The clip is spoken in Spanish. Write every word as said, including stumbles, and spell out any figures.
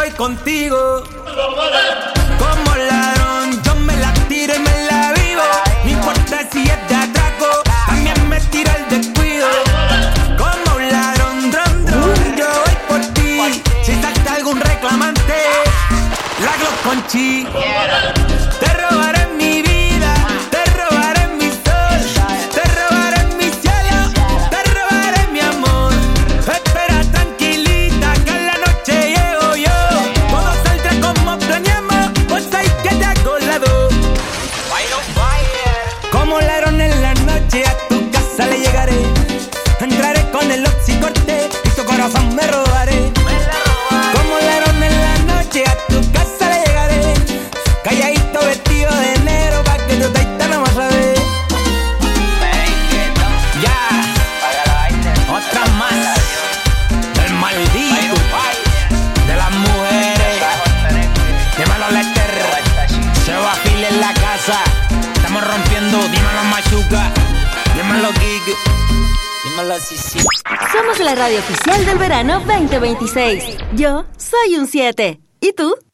voy contigo. Como ladrón, yo me la tiro y me la vivo. No importa si es de atraco, también me tiro el descuido. Como un ladrón, dron, dron, yo voy por ti. Si salta algún reclamante, la Glock con chi. Te robaré mi vida, te robaré mi sol, te robaré mi cielo, te robaré mi amor. Espera tranquilita que en la noche llego yo. Todo saldrá como planeamos, pues hay que te hago la dos. Como ladrón en la noche a tu casa le llegaré. Entraré con el oxicorte y tu corazón me robaré. Como ladrón en la noche a tu casa le llegaré. Calladito vestido de negro pa' que tu taita no vas a ver. Ya, otra más del maldito, de las mujeres. Dímelo Lester, se va a fil en la casa. Estamos rompiendo, dímelo Machuca, dímelo Gig, dímelo Sisi. Somos la radio oficial del verano veinte veintiséis. Yo soy un siete. ¿Y tú?